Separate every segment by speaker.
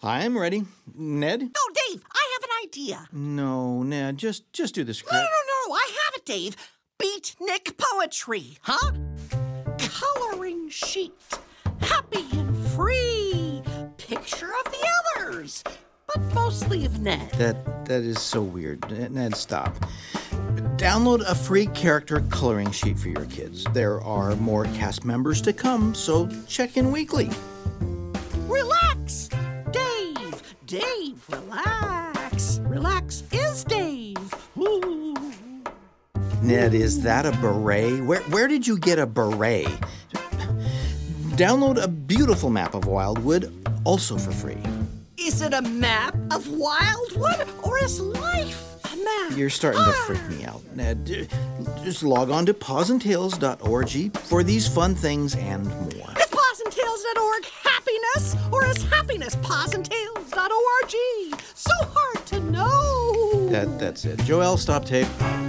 Speaker 1: I'm ready. Ned?
Speaker 2: No, Dave, I have an idea.
Speaker 1: No, Ned, just do the script.
Speaker 2: No, I have it, Dave. Beatnik poetry, huh? Coloring sheet. Happy and free. Picture of the others, but mostly of Ned.
Speaker 1: That is so weird. Ned, stop. Download a free character coloring sheet for your kids. There are more cast members to come, so check in weekly.
Speaker 2: Relax, Dave, relax. Relax is Dave. Ooh.
Speaker 1: Ned, is that a beret? Where did you get a beret? Download a beautiful map of Wildwood, also for free.
Speaker 2: Is it a map of Wildwood, or is life a map?
Speaker 1: You're starting to freak me out, Ned. Just log on to pawsandtails.org for these fun things and more.
Speaker 2: Is pawsandtails.org happiness, or is happiness pawsandtails.org? So hard to know.
Speaker 1: That's it. Joel, stop tape.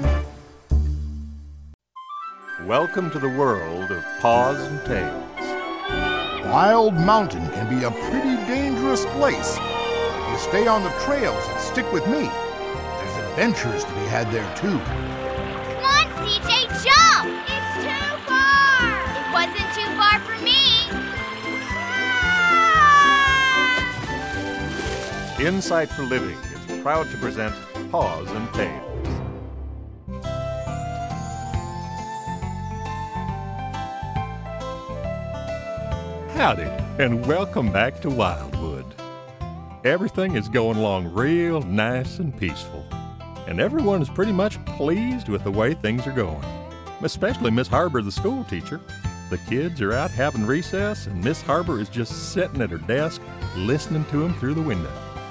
Speaker 3: Welcome to the world of Paws and Tails.
Speaker 4: Wild Mountain can be a pretty dangerous place. If you stay on the trails and stick with me, there's adventures to be had there too.
Speaker 5: Come on, CJ, jump! It's too far! It wasn't too far for me! Ah!
Speaker 3: Insight for Living is proud to present Paws and Tails. Howdy, and welcome back to Wildwood. Everything is going along real nice and peaceful, and everyone is pretty much pleased with the way things are going, especially Miss Harbor, the school teacher. The kids are out having recess, and Miss Harbor is just sitting at her desk listening to them through the window.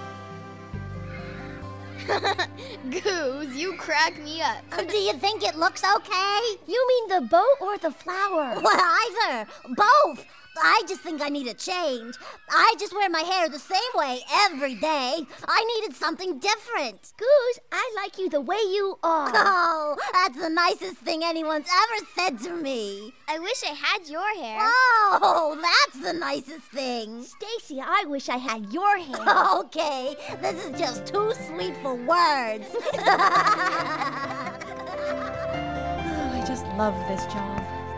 Speaker 5: Goose, you crack me up.
Speaker 6: Do you think it looks okay?
Speaker 7: You mean the boat or the flower?
Speaker 6: Well, either. Both. I just think I need a change. I just wear my hair the same way every day. I needed something different.
Speaker 7: Goose, I like you the way you are.
Speaker 6: Oh, that's the nicest thing anyone's ever said to me.
Speaker 5: I wish I had your hair.
Speaker 6: Oh, that's the nicest thing.
Speaker 7: Stacy, I wish I had your hair.
Speaker 6: Okay, this is just too sweet for words.
Speaker 8: I just love this job.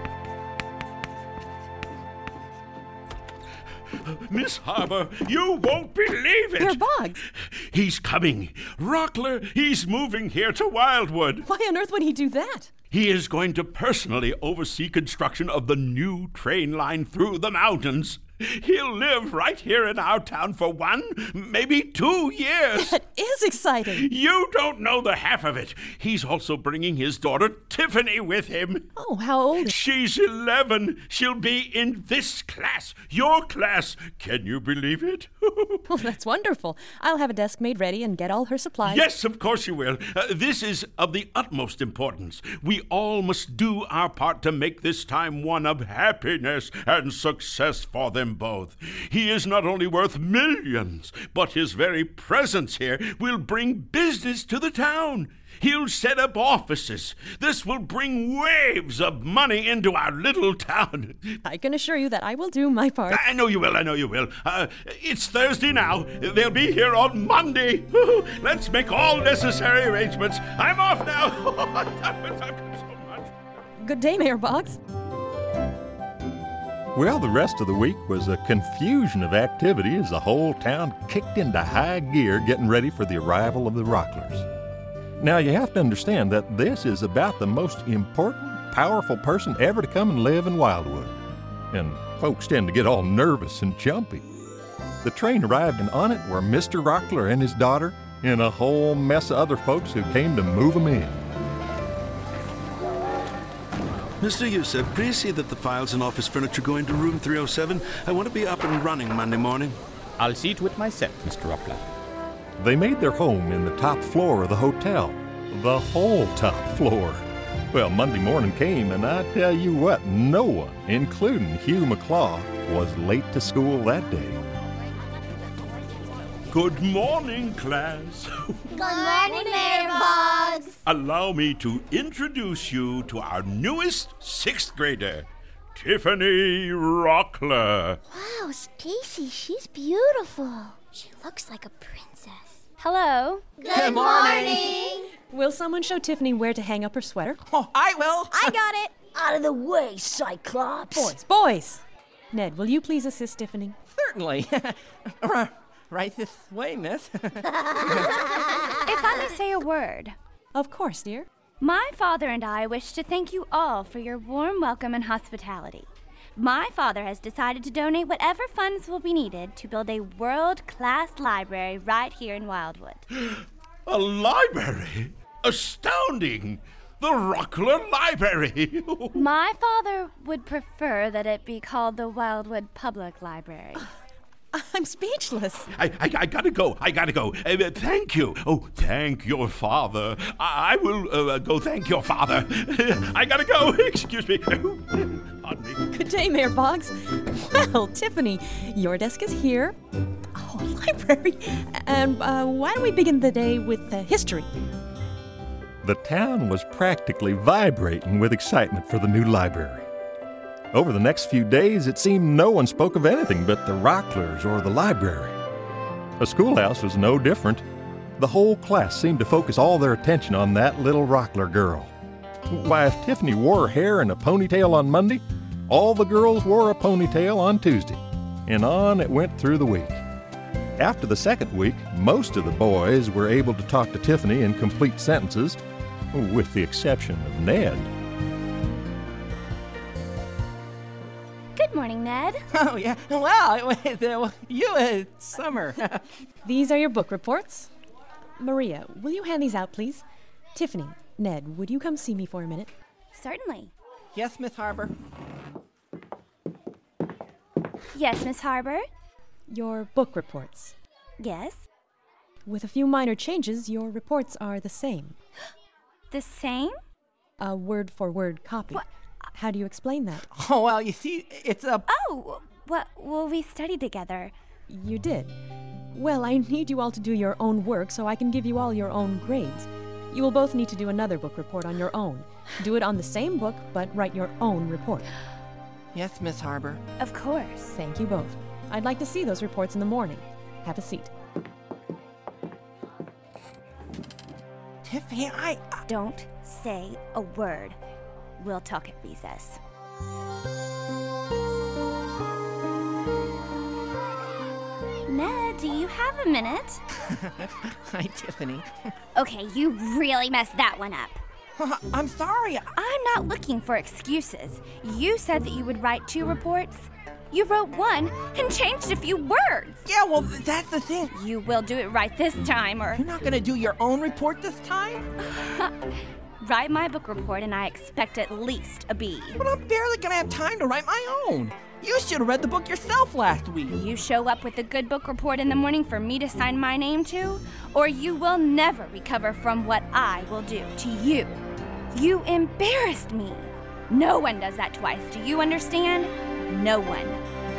Speaker 9: Miss Harbor, you won't believe it!
Speaker 8: Herr Boggs!
Speaker 9: He's coming. Rockler, he's moving here to Wildwood.
Speaker 8: Why on earth would he do that?
Speaker 9: He is going to personally oversee construction of the new train line through the mountains. He'll live right here in our town for 1, maybe 2 years.
Speaker 8: That is exciting.
Speaker 9: You don't know the half of it. He's also bringing his daughter Tiffany with him.
Speaker 8: Oh, how old is she?
Speaker 9: She's 11. She'll be in this class, your class. Can you believe it?
Speaker 8: Oh, that's wonderful. I'll have a desk made ready and get all her supplies.
Speaker 9: Yes, of course you will. This is of the utmost importance. We all must do our part to make this time one of happiness and success for them both. He is not only worth millions, but his very presence here will bring business to the town. He'll set up offices. This will bring waves of money into our little town.
Speaker 8: I can assure you that I will do my part.
Speaker 9: I know you will. It's Thursday now. They'll be here on Monday. Let's make all necessary arrangements. I'm off now. I've got so much.
Speaker 8: Good day, Mayor Boggs.
Speaker 3: Well, the rest of the week was a confusion of activity as the whole town kicked into high gear getting ready for the arrival of the Rocklers. Now, you have to understand that this is about the most important, powerful person ever to come and live in Wildwood. And folks tend to get all nervous and jumpy. The train arrived, and on it were Mr. Rockler and his daughter and a whole mess of other folks who came to move them in.
Speaker 10: Mr. Youssef, please see that the files and office furniture go into room 307. I want to be up and running Monday morning.
Speaker 11: I'll see to it myself, Mr. Rockler.
Speaker 3: They made their home in the top floor of the hotel. The whole top floor. Well, Monday morning came, and I tell you what, no one, including Hugh McClaw, was late to school that day.
Speaker 9: Good morning, class.
Speaker 6: Good morning, Mayor Boggs.
Speaker 9: Allow me to introduce you to our newest 6th grader, Tiffany Rockler.
Speaker 7: Wow, Stacy, she's beautiful.
Speaker 6: She looks like a princess.
Speaker 12: Hello.
Speaker 6: Good morning.
Speaker 8: Will someone show Tiffany where to hang up her sweater?
Speaker 13: Oh, I will.
Speaker 12: I got it.
Speaker 14: Out of the way, Cyclops.
Speaker 8: Boys! Ned, will you please assist Tiffany?
Speaker 13: Certainly. Right this way, miss.
Speaker 12: If I may say a word.
Speaker 8: Of course, dear.
Speaker 12: My father and I wish to thank you all for your warm welcome and hospitality. My father has decided to donate whatever funds will be needed to build a world-class library right here in Wildwood.
Speaker 9: A library? Astounding! The Rockler Library!
Speaker 12: My father would prefer that it be called the Wildwood Public Library.
Speaker 8: I'm speechless.
Speaker 9: I gotta go. Thank you. Oh, thank your father. I will go thank your father. I gotta go. Excuse me. Pardon me.
Speaker 8: Good day, Mayor Boggs. Well, Tiffany, your desk is here. Oh, library. And why don't we begin the day with history?
Speaker 3: The town was practically vibrating with excitement for the new library. Over the next few days, it seemed no one spoke of anything but the Rocklers or the library. The schoolhouse was no different. The whole class seemed to focus all their attention on that little Rockler girl. Why, if Tiffany wore her hair in a ponytail on Monday, all the girls wore a ponytail on Tuesday. And on it went through the week. After the second week, most of the boys were able to talk to Tiffany in complete sentences, with the exception of Ned.
Speaker 12: Good morning, Ned.
Speaker 13: Oh, yeah. Well, you, Summer.
Speaker 8: These are your book reports. Maria, will you hand these out, please? Tiffany, Ned, would you come see me for a minute?
Speaker 12: Certainly.
Speaker 13: Yes, Miss Harbor.
Speaker 12: Yes, Miss Harbor.
Speaker 8: Your book reports.
Speaker 12: Yes.
Speaker 8: With a few minor changes, your reports are the same.
Speaker 12: The same?
Speaker 8: A word-for-word copy.
Speaker 12: What?
Speaker 8: How do you explain that?
Speaker 13: Oh, well, you see, it's a...
Speaker 12: Oh, well, we studied together.
Speaker 8: You did? Well, I need you all to do your own work so I can give you all your own grades. You will both need to do another book report on your own. Do it on the same book, but write your own report.
Speaker 13: Yes, Miss Harbor.
Speaker 12: Of course.
Speaker 8: Thank you both. I'd like to see those reports in the morning. Have a seat.
Speaker 13: Tiffany,
Speaker 12: Don't say a word. We'll talk at recess. Ned, do you have a minute?
Speaker 13: Hi, Tiffany.
Speaker 12: Okay, you really messed that one up.
Speaker 13: I'm sorry.
Speaker 12: I'm not looking for excuses. You said that you would write 2 reports. You wrote 1 and changed a few words.
Speaker 13: Yeah, well, that's the thing.
Speaker 12: You will do it right this time, or...
Speaker 13: You're not going to do your own report this time?
Speaker 12: Write my book report, and I expect at least a B.
Speaker 13: But I'm barely going to have time to write my own. You should have read the book yourself last week.
Speaker 12: You show up with a good book report in the morning for me to sign my name to, or you will never recover from what I will do to you. You embarrassed me. No one does that twice. Do you understand? No one.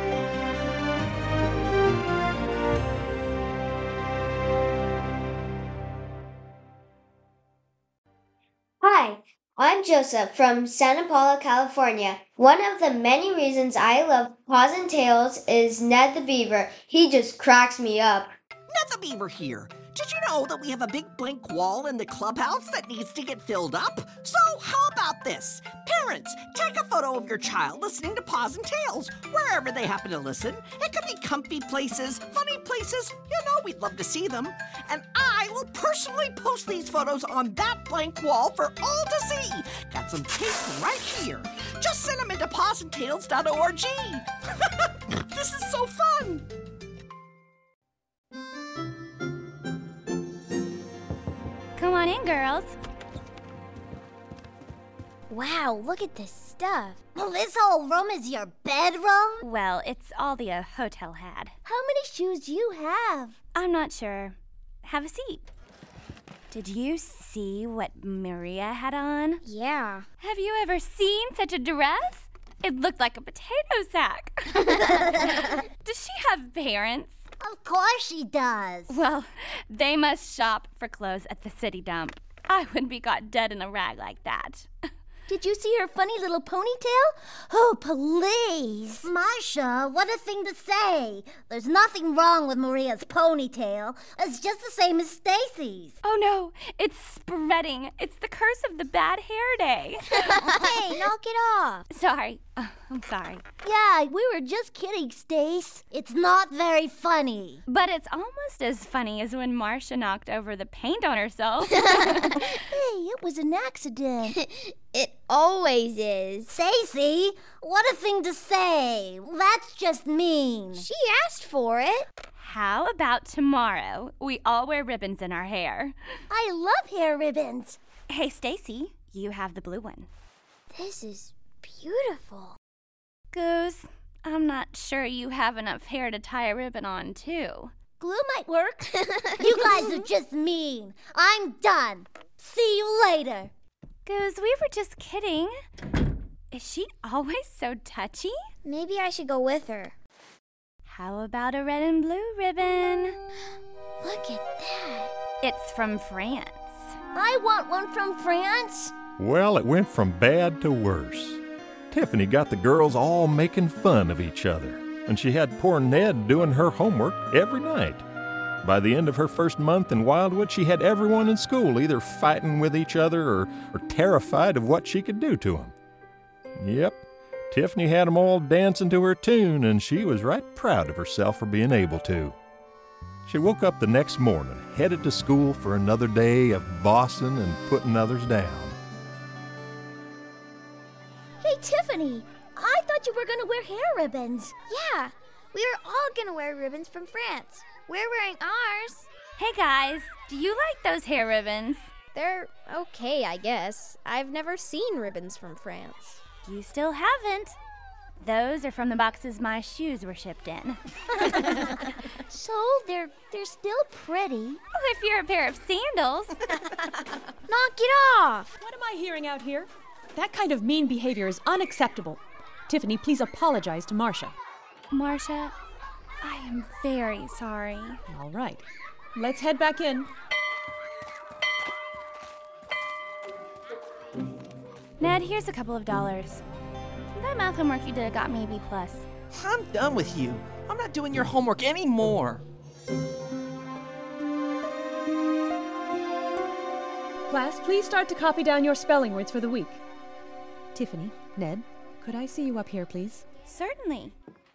Speaker 15: Hi, I'm Joseph from Santa Paula, California. One of the many reasons I love Paws and Tails is Ned the Beaver. He just cracks me up.
Speaker 2: Ned the Beaver here. Did you know that we have a big blank wall in the clubhouse that needs to get filled up? So how about this? Parents, take a photo of your child listening to Paws and Tails, wherever they happen to listen. It could be comfy places, funny places. You know, we'd love to see them. And I will personally post these photos on that blank wall for all to see. Got some tape right here. Just send them into pawsandtails.org. This is so fun.
Speaker 12: Come on in, girls.
Speaker 6: Wow, look at this stuff. Well, this whole room is your bedroom?
Speaker 12: Well, it's all the hotel had.
Speaker 6: How many shoes do you have?
Speaker 12: I'm not sure. Have a seat. Did you see what Maria had on?
Speaker 6: Yeah.
Speaker 12: Have you ever seen such a dress? It looked like a potato sack. Does she have parents?
Speaker 6: Of course she does.
Speaker 12: Well, they must shop for clothes at the city dump. I wouldn't be caught dead in a rag like that.
Speaker 7: Did you see her funny little ponytail?
Speaker 6: Oh, please. Marcia, what a thing to say. There's nothing wrong with Maria's ponytail. It's just the same as Stacy's.
Speaker 12: Oh no, it's spreading. It's the curse of the bad hair day.
Speaker 7: Hey, knock it off.
Speaker 12: Sorry. I'm sorry.
Speaker 7: Yeah, we were just kidding, Stace.
Speaker 6: It's not very funny.
Speaker 12: But it's almost as funny as when Marcia knocked over the paint on herself.
Speaker 7: Hey, it was an accident.
Speaker 5: It always is.
Speaker 6: Stacy, what a thing to say. That's just mean.
Speaker 5: She asked for it.
Speaker 12: How about tomorrow we all wear ribbons in our hair?
Speaker 7: I love hair ribbons.
Speaker 12: Hey, Stacy, you have the blue one.
Speaker 5: This is beautiful.
Speaker 12: Goose, I'm not sure you have enough hair to tie a ribbon on, too.
Speaker 7: Glue might work.
Speaker 6: You guys are just mean. I'm done. See you later.
Speaker 12: Goose, we were just kidding. Is she always so touchy?
Speaker 5: Maybe I should go with her.
Speaker 12: How about a red and blue ribbon?
Speaker 5: Look at that.
Speaker 12: It's from France.
Speaker 7: I want one from France.
Speaker 3: Well, it went from bad to worse. Tiffany got the girls all making fun of each other, and she had poor Ned doing her homework every night. By the end of her first month in Wildwood, she had everyone in school either fighting with each other or terrified of what she could do to them. Yep, Tiffany had them all dancing to her tune, and she was right proud of herself for being able to. She woke up the next morning, headed to school for another day of bossing and putting others down.
Speaker 7: Hey, Tiffany, I thought you were going to wear hair ribbons.
Speaker 5: Yeah, we were all going to wear ribbons from France. We're wearing ours.
Speaker 12: Hey, guys, do you like those hair ribbons?
Speaker 16: They're okay, I guess. I've never seen ribbons from France.
Speaker 12: You still haven't. Those are from the boxes my shoes were shipped in.
Speaker 7: So they're still pretty.
Speaker 12: Well, if you're a pair of sandals.
Speaker 5: Knock it off.
Speaker 8: What am I hearing out here? That kind of mean behavior is unacceptable. Tiffany, please apologize to Marcia.
Speaker 12: Marcia, I am very sorry.
Speaker 8: All right. Let's head back in.
Speaker 12: Ned, here's a couple of dollars. That math homework you did got me a B+.
Speaker 13: I'm done with you. I'm not doing your homework anymore.
Speaker 8: Class, please start to copy down your spelling words for the week. Tiffany, Ned, could I see you up here, please?
Speaker 12: Certainly.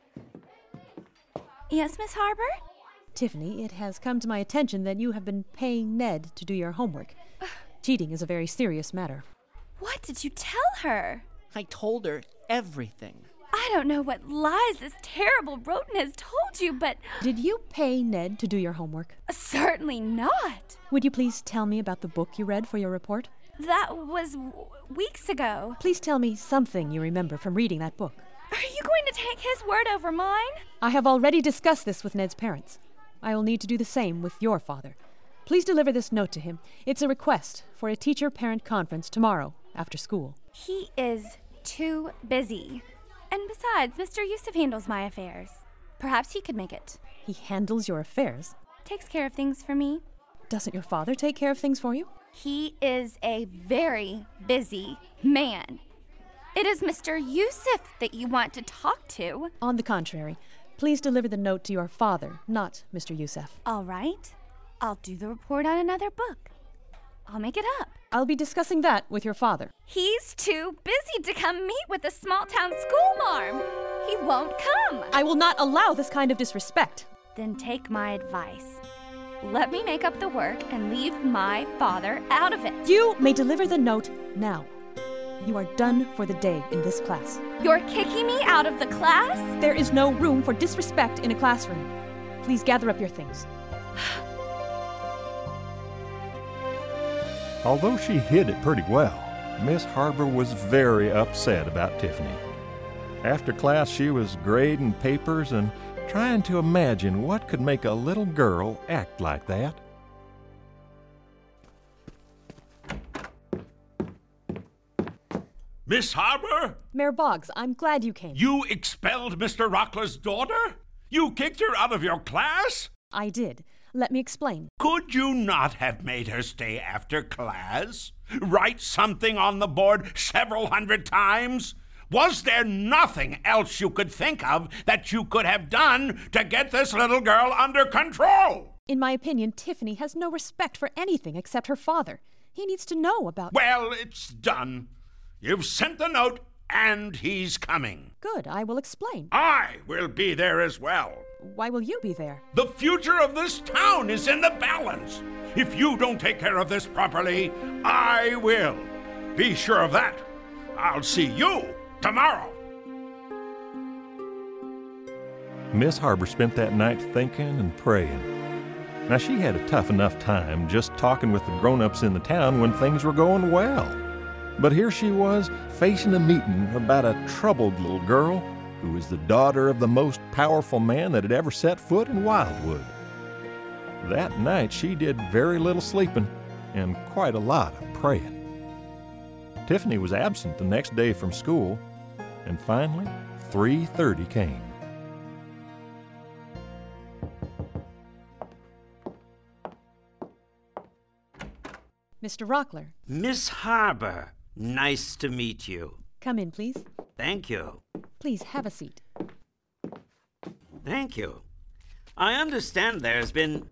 Speaker 12: Yes, Miss Harper?
Speaker 8: Tiffany, it has come to my attention that you have been paying Ned to do your homework. Cheating is a very serious matter.
Speaker 12: What did you tell her?
Speaker 13: I told her everything.
Speaker 12: I don't know what lies this terrible rodent has told you, but...
Speaker 8: Did you pay Ned to do your homework?
Speaker 12: Certainly not.
Speaker 8: Would you please tell me about the book you read for your report?
Speaker 12: That was weeks ago.
Speaker 8: Please tell me something you remember from reading that book.
Speaker 12: Are you going to take his word over mine?
Speaker 8: I have already discussed this with Ned's parents. I will need to do the same with your father. Please deliver this note to him. It's a request for a teacher-parent conference tomorrow after school.
Speaker 12: He is too busy. And besides, Mr. Yusuf handles my affairs. Perhaps he could make it.
Speaker 8: He handles your affairs?
Speaker 12: Takes care of things for me.
Speaker 8: Doesn't your father take care of things for you?
Speaker 12: He is a very busy man. It is Mr. Yusuf that you want to talk to.
Speaker 8: On the contrary, please deliver the note to your father, not Mr. Yusuf.
Speaker 12: All right. I'll do the report on another book. I'll make it up.
Speaker 8: I'll be discussing that with your father.
Speaker 12: He's too busy to come meet with the small-town school marm. He won't come.
Speaker 8: I will not allow this kind of disrespect.
Speaker 12: Then take my advice. Let me make up the work and leave my father out of it.
Speaker 8: You may deliver the note now. You are done for the day in this class.
Speaker 12: You're kicking me out of the class?
Speaker 8: There is no room for disrespect in a classroom. Please gather up your things.
Speaker 3: Although she hid it pretty well, Miss Harper was very upset about Tiffany. After class, she was grading papers and trying to imagine what could make a little girl act like that.
Speaker 9: Miss Harper?
Speaker 8: Mayor Boggs, I'm glad you came.
Speaker 9: You expelled Mr. Rockler's daughter? You kicked her out of your class?
Speaker 8: I did. Let me explain.
Speaker 9: Could you not have made her stay after class? Write something on the board several hundred times? Was there nothing else you could think of that you could have done to get this little girl under control?
Speaker 8: In my opinion, Tiffany has no respect for anything except her father. He needs to know about...
Speaker 9: Well, it's done. You've sent the note, and he's coming.
Speaker 8: Good, I will explain.
Speaker 9: I will be there as well.
Speaker 8: Why will you be there?
Speaker 9: The future of this town is in the balance. If you don't take care of this properly, I will. Be sure of that. I'll see you tomorrow.
Speaker 3: Miss Harbor spent that night thinking and praying. Now, she had a tough enough time just talking with the grown-ups in the town when things were going well. But here she was, facing a meeting about a troubled little girl who was the daughter of the most powerful man that had ever set foot in Wildwood. That night, she did very little sleeping and quite a lot of praying. Tiffany was absent the next day from school, and finally, 3:30 came.
Speaker 8: Mr. Rockler.
Speaker 17: Miss Harbor, nice to meet you.
Speaker 8: Come in, please.
Speaker 17: Thank you.
Speaker 8: Please, have a seat.
Speaker 17: Thank you. I understand there's been...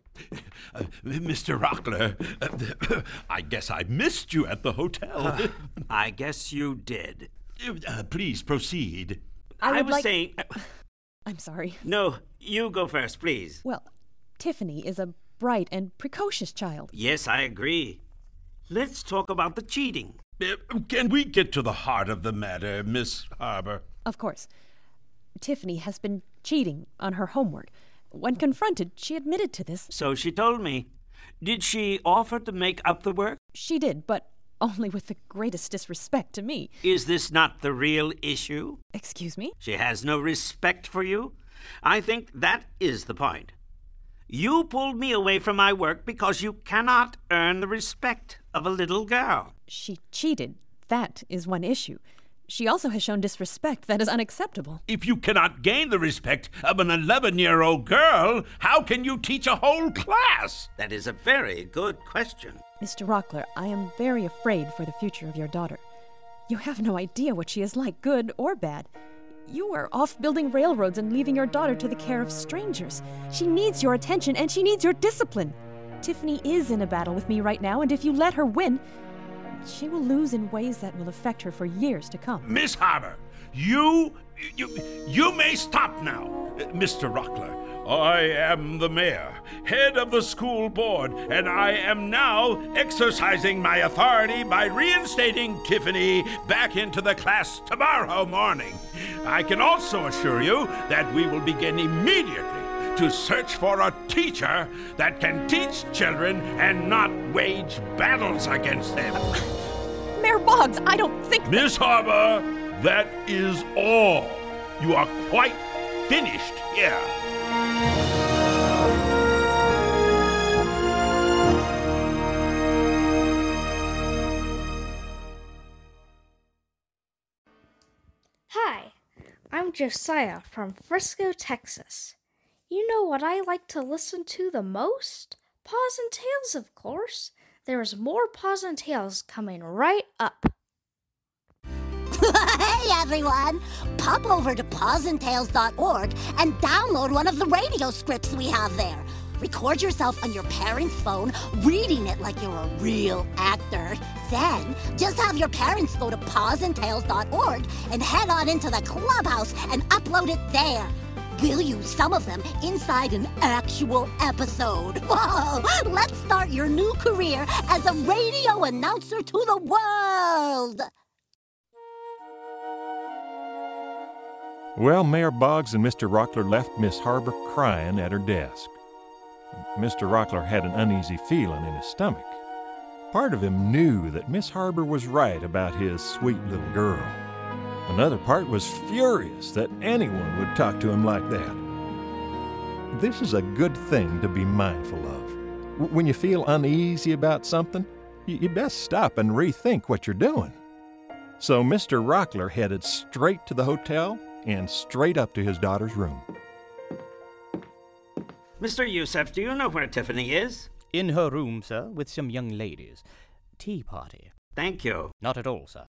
Speaker 9: Mr. Rockler, I guess I missed you at the hotel.
Speaker 17: I guess you did.
Speaker 9: Please proceed.
Speaker 17: I was saying...
Speaker 8: I'm sorry.
Speaker 17: No, you go first, please.
Speaker 8: Well, Tiffany is a bright and precocious child.
Speaker 17: Yes, I agree. Let's talk about the cheating.
Speaker 9: Can we get to the heart of the matter, Miss Harbor?
Speaker 8: Of course. Tiffany has been cheating on her homework. When confronted, she admitted to this.
Speaker 17: So she told me. Did she offer to make up the work?
Speaker 8: She did, but only with the greatest disrespect to me.
Speaker 17: Is this not the real issue?
Speaker 8: Excuse me?
Speaker 17: She has no respect for you? I think that is the point. You pulled me away from my work because you cannot earn the respect of a little girl.
Speaker 8: She cheated. That is one issue. She also has shown disrespect that is unacceptable.
Speaker 9: If you cannot gain the respect of an 11-year-old girl, how can you teach a whole class?
Speaker 17: That is a very good question.
Speaker 8: Mr. Rockler, I am very afraid for the future of your daughter. You have no idea what she is like, good or bad. You are off building railroads and leaving your daughter to the care of strangers. She needs your attention and she needs your discipline. Tiffany is in a battle with me right now, and if you let her win, she will lose in ways that will affect her for years to come.
Speaker 9: Miss Harbor, you may stop now. Mr. Rockler, I am the mayor, head of the school board, and I am now exercising my authority by reinstating Tiffany back into the class tomorrow morning. I can also assure you that we will begin immediately to search for a teacher that can teach children and not wage battles against them.
Speaker 8: Mayor Boggs, I don't think...
Speaker 9: Miss Harbor, that is all. You are quite finished here.
Speaker 18: Hi, I'm Josiah from Frisco, Texas. You know what I like to listen to the most? Paws and Tales, of course. There's more Paws and Tales coming right up.
Speaker 6: Hey everyone! Pop over to pawsandtails.org and download one of the radio scripts we have there. Record yourself on your parents' phone, reading it like you're a real actor. Then, just have your parents go to pawsandtails.org and head on into the clubhouse and upload it there. We'll use some of them inside an actual episode. Whoa! Let's start your new career as a radio announcer to the world!
Speaker 3: Well, Mayor Boggs and Mr. Rockler left Miss Harbor crying at her desk. Mr. Rockler had an uneasy feeling in his stomach. Part of him knew that Miss Harbor was right about his sweet little girl. Another part was furious that anyone would talk to him like that. This is a good thing to be mindful of. When you feel uneasy about something, you best stop and rethink what you're doing. So Mr. Rockler headed straight to the hotel and straight up to his daughter's room.
Speaker 17: Mr. Youssef, do you know where Tiffany is?
Speaker 11: In her room, sir, with some young ladies. Tea party.
Speaker 17: Thank you.
Speaker 11: Not at all, sir.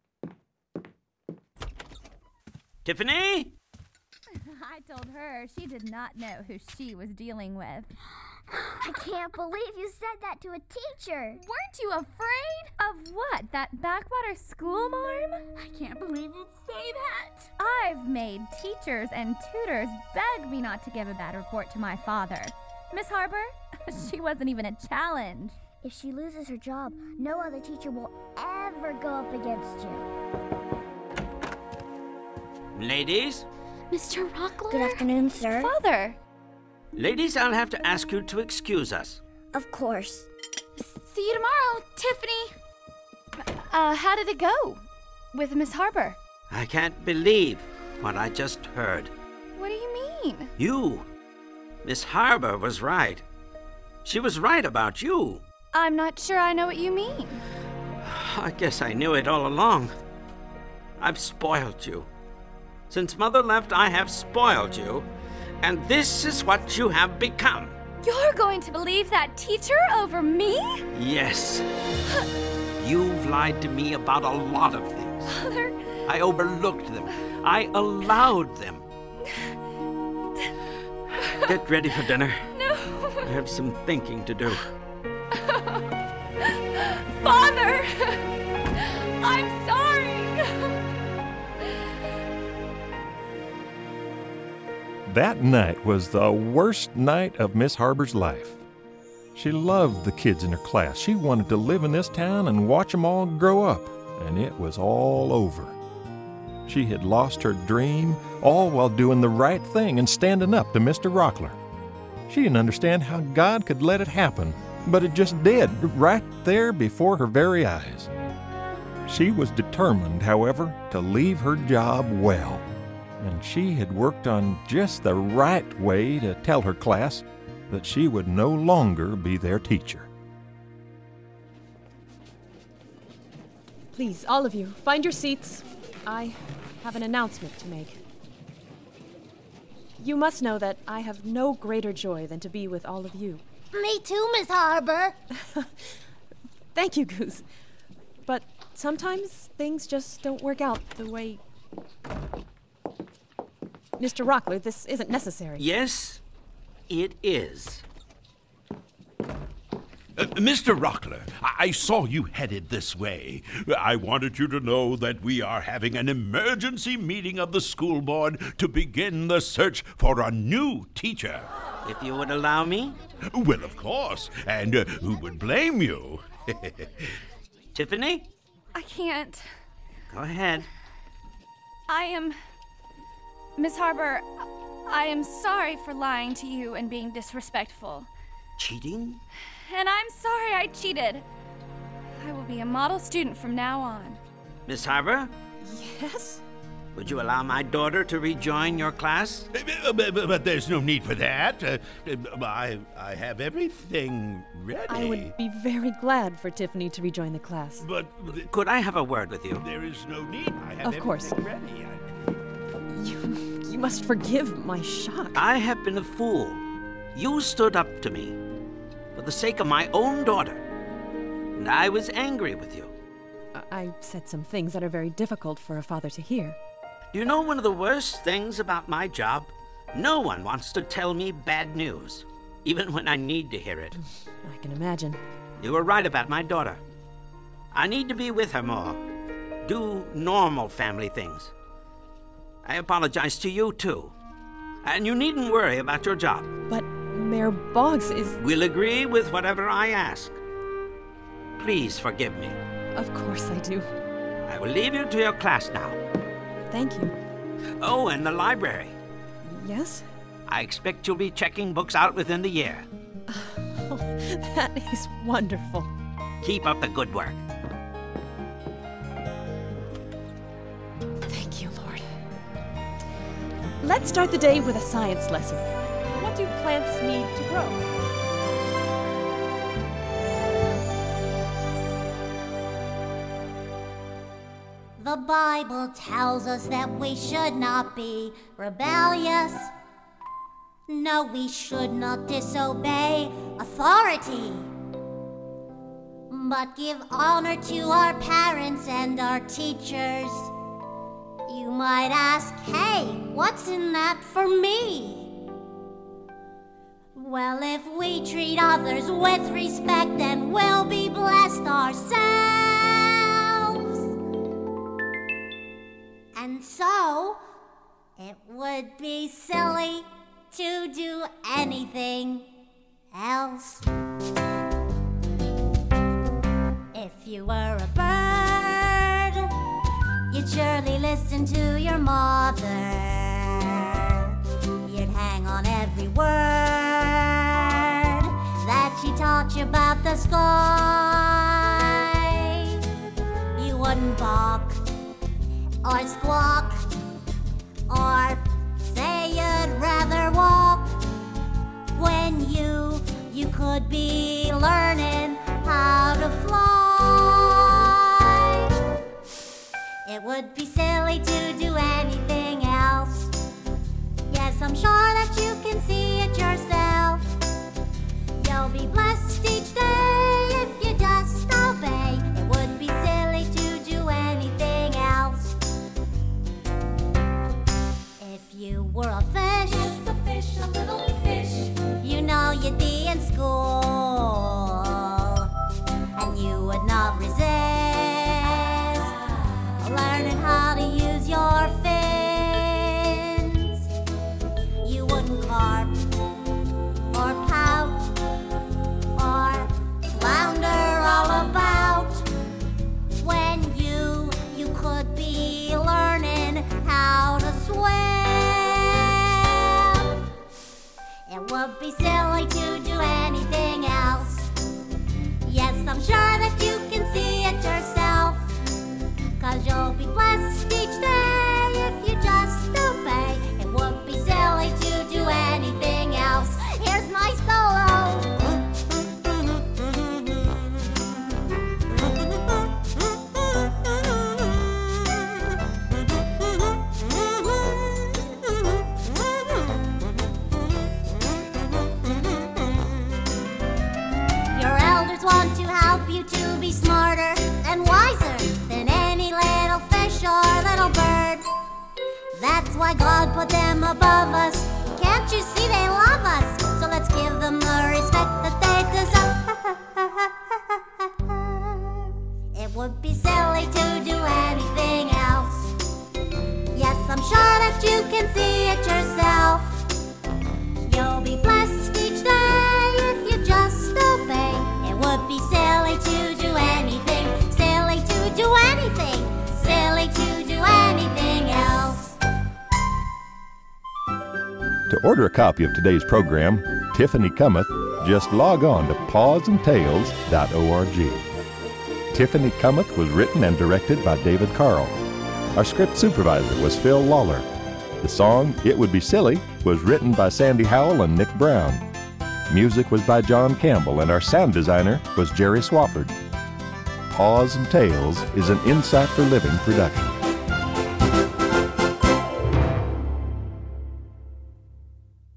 Speaker 17: Tiffany?
Speaker 12: I told her she did not know who she was dealing with.
Speaker 7: I can't believe you said that to a teacher.
Speaker 12: Weren't you afraid? Of what? That backwater school marm? I can't believe you'd say that. I've made teachers and tutors beg me not to give a bad report to my father. Miss Harper, she wasn't even a challenge.
Speaker 7: If she loses her job, no other teacher will ever go up against you.
Speaker 17: Ladies?
Speaker 12: Mr. Rockler?
Speaker 7: Good afternoon, sir.
Speaker 12: Father!
Speaker 17: Ladies, I'll have to ask you to excuse us.
Speaker 7: Of course.
Speaker 12: See you tomorrow, Tiffany. How did it go with Miss Harper?
Speaker 17: I can't believe what I just heard.
Speaker 12: What do you mean?
Speaker 17: You. Miss Harper was right. She was right about you.
Speaker 12: I'm not sure I know what you mean.
Speaker 17: I guess I knew it all along. I've spoiled you. Since Mother left, I have spoiled you. And this is what you have become.
Speaker 12: You're going to believe that teacher over me?
Speaker 17: Yes. You've lied to me about a lot of things.
Speaker 12: Father.
Speaker 17: I overlooked them. I allowed them. Get ready for dinner.
Speaker 12: No.
Speaker 17: I have some thinking to do.
Speaker 12: Father! I'm sorry!
Speaker 3: That night was the worst night of Miss Harper's life. She loved the kids in her class. She wanted to live in this town and watch them all grow up, and it was all over. She had lost her dream, all while doing the right thing and standing up to Mr. Rockler. She didn't understand how God could let it happen, but it just did, right there before her very eyes. She was determined, however, to leave her job well. And she had worked on just the right way to tell her class that she would no longer be their teacher.
Speaker 8: Please, all of you, find your seats. I have an announcement to make. You must know that I have no greater joy than to be with all of you.
Speaker 6: Me too, Miss Harper.
Speaker 8: Thank you, Goose. But sometimes things just don't work out the way... Mr. Rockler, this isn't necessary.
Speaker 17: Yes, it is.
Speaker 9: Mr. Rockler, I saw you headed this way. I wanted you to know that we are having an emergency meeting of the school board to begin the search for a new teacher.
Speaker 17: If you would allow me?
Speaker 9: Well, of course. And who would blame you?
Speaker 17: Tiffany?
Speaker 12: I can't.
Speaker 17: Go ahead.
Speaker 12: Miss Harper, I am sorry for lying to you and being disrespectful.
Speaker 17: Cheating?
Speaker 12: And I'm sorry I cheated. I will be a model student from now on.
Speaker 17: Miss Harper?
Speaker 8: Yes?
Speaker 17: Would you allow my daughter to rejoin your class?
Speaker 9: But there's no need for that. I have everything ready.
Speaker 8: I would be very glad for Tiffany to rejoin the class.
Speaker 9: But
Speaker 17: could I have a word with you?
Speaker 9: There is no need. I have
Speaker 8: Of course.
Speaker 9: everything ready.
Speaker 8: You must forgive my shock.
Speaker 17: I have been a fool. You stood up to me for the sake of my own daughter, and I was angry with you.
Speaker 8: I said some things that are very difficult for a father to hear.
Speaker 17: Do you know one of the worst things about my job? No one wants to tell me bad news, even when I need to hear it.
Speaker 8: I can imagine.
Speaker 17: You were right about my daughter. I need to be with her more. Do normal family things. I apologize to you, too. And you needn't worry about your job.
Speaker 8: But Mayor Boggs is...
Speaker 17: We'll agree with whatever I ask. Please forgive me.
Speaker 8: Of course I do.
Speaker 17: I will leave you to your class now.
Speaker 8: Thank you.
Speaker 17: Oh, and the library.
Speaker 8: Yes?
Speaker 17: I expect you'll be checking books out within the year.
Speaker 8: Oh, that is wonderful.
Speaker 17: Keep up the good work.
Speaker 8: Thank you, Lord. Let's start the day with a science lesson. What do plants need to grow?
Speaker 6: The Bible tells us that we should not be rebellious, No, we should not disobey authority, but give honor to our parents and our teachers. You might ask, hey, what's in that for me? Well, if we treat others with respect, then we'll be blessed ourselves. And so, it would be silly to do anything else. If you were a bird, you'd surely listen to your mother. You'd hang on every word that she taught you about the sky. You wouldn't balk or squawk or say you'd rather walk when you could be learning how to fly. It would be silly to do anything else. Yes, I'm sure that you can see it yourself. You'll be blessed each day if you just obey. It would be silly to do anything else. If you were a fish, yes, a fish, a little fish, you know you'd be in school, and you would not resist learning how to use your fins. You wouldn't carp or pout or flounder all about when you could be learning how to swim. It would be silly to do anything else. Yes, I'm sure that you can see it yourself, 'cause you'll be blessed each day if you just obey. It would be silly to do anything else. Here's my solo. Your elders want to help you to be smarter and wiser than any little fish or little bird. That's why God put them above us. Can't you see they love us? So let's give them the respect that they deserve. It would be silly to do anything else. Yes, I'm sure that you can see it yourself. You'll be blessed each day if you just obey. It would be silly to do anything, silly to do anything, silly to do anything else.
Speaker 3: To order a copy of today's program, Tiffany Cometh, just log on to pawsandtails.org. Tiffany Cometh was written and directed by David Carl. Our script supervisor was Phil Lawler. The song, It Would Be Silly, was written by Sandy Howell and Nick Brown. Music was by John Campbell, and our sound designer was Jerry Swafford. Paws and Tales is an Insight for Living production.